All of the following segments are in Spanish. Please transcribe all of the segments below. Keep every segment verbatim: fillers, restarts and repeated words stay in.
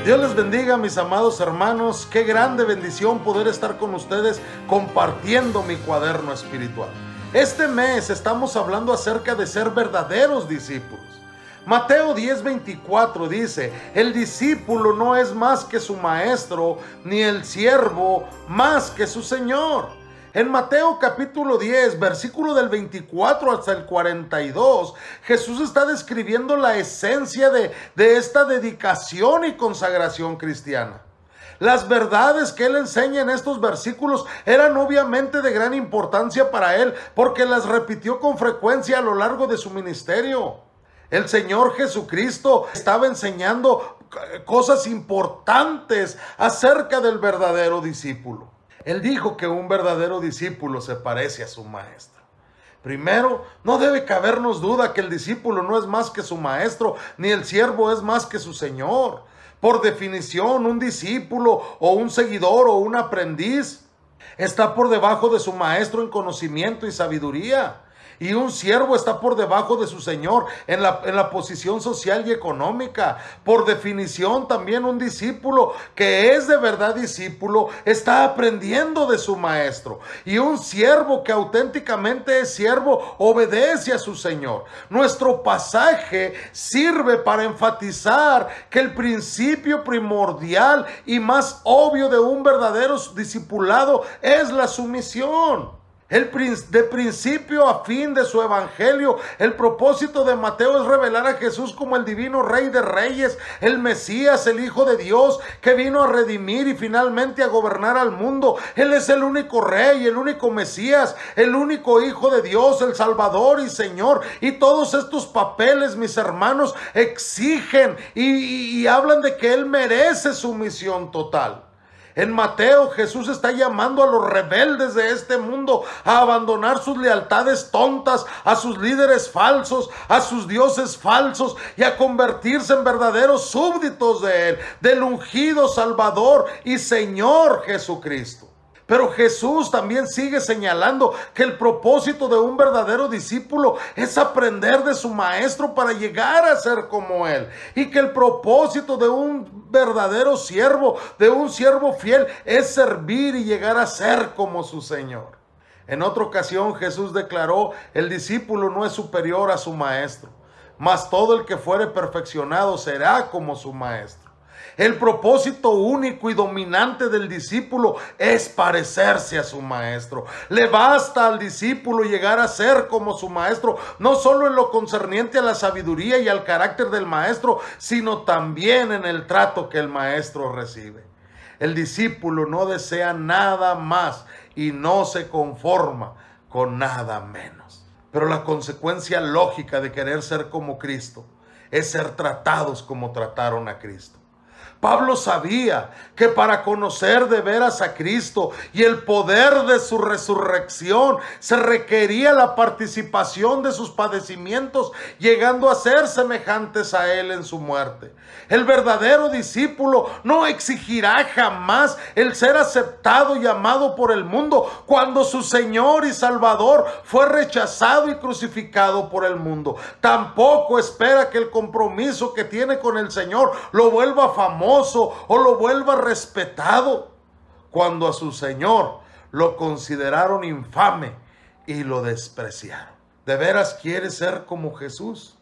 Dios les bendiga, mis amados hermanos. Qué grande bendición poder estar con ustedes compartiendo mi cuaderno espiritual. Este mes estamos hablando acerca de ser verdaderos discípulos. Mateo diez veinticuatro dice: el discípulo no es más que su maestro, ni el siervo más que su señor. En Mateo capítulo diez, versículo del veinticuatro hasta el cuarenta y dos, Jesús está describiendo la esencia de, de esta dedicación y consagración cristiana. Las verdades que él enseña en estos versículos eran obviamente de gran importancia para él, porque las repitió con frecuencia a lo largo de su ministerio. El Señor Jesucristo estaba enseñando cosas importantes acerca del verdadero discípulo. Él dijo que un verdadero discípulo se parece a su maestro. Primero, no debe cabernos duda que el discípulo no es más que su maestro, ni el siervo es más que su señor. Por definición, un discípulo o un seguidor o un aprendiz está por debajo de su maestro en conocimiento y sabiduría. Y un siervo está por debajo de su señor en la, en la posición social y económica. Por definición, también un discípulo que es de verdad discípulo está aprendiendo de su maestro. Y un siervo que auténticamente es siervo obedece a su señor. Nuestro pasaje sirve para enfatizar que el principio primordial y más obvio de un verdadero discipulado es la sumisión. El, de principio a fin de su evangelio, el propósito de Mateo es revelar a Jesús como el divino Rey de Reyes, el Mesías, el Hijo de Dios, que vino a redimir y finalmente a gobernar al mundo. Él es el único Rey, el único Mesías, el único Hijo de Dios, el Salvador y Señor. Y todos estos papeles, mis hermanos, exigen y, y, y hablan de que Él merece sumisión total. En Mateo, Jesús está llamando a los rebeldes de este mundo a abandonar sus lealtades tontas, a sus líderes falsos, a sus dioses falsos y a convertirse en verdaderos súbditos de Él, del ungido Salvador y Señor Jesucristo. Pero Jesús también sigue señalando que el propósito de un verdadero discípulo es aprender de su maestro para llegar a ser como él. Y que el propósito de un verdadero siervo, de un siervo fiel, es servir y llegar a ser como su Señor. En otra ocasión Jesús declaró: el discípulo no es superior a su maestro, mas todo el que fuere perfeccionado será como su maestro. El propósito único y dominante del discípulo es parecerse a su maestro. Le basta al discípulo llegar a ser como su maestro, no solo en lo concerniente a la sabiduría y al carácter del maestro, sino también en el trato que el maestro recibe. El discípulo no desea nada más y no se conforma con nada menos. Pero la consecuencia lógica de querer ser como Cristo es ser tratados como trataron a Cristo. Pablo sabía que para conocer de veras a Cristo y el poder de su resurrección se requería la participación de sus padecimientos, llegando a ser semejantes a Él en su muerte. El verdadero discípulo no exigirá jamás el ser aceptado y amado por el mundo cuando su Señor y Salvador fue rechazado y crucificado por el mundo. Tampoco espera que el compromiso que tiene con el Señor lo vuelva famoso o lo vuelva respetado, cuando a su Señor lo consideraron infame y lo despreciaron. ¿De veras quieres ser como Jesús?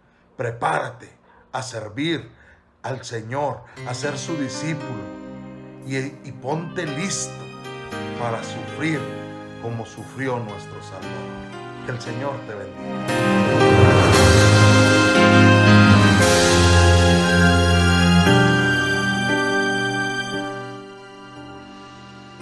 Prepárate a servir al Señor, a ser su discípulo y, y ponte listo para sufrir como sufrió nuestro Salvador. Que el Señor te bendiga.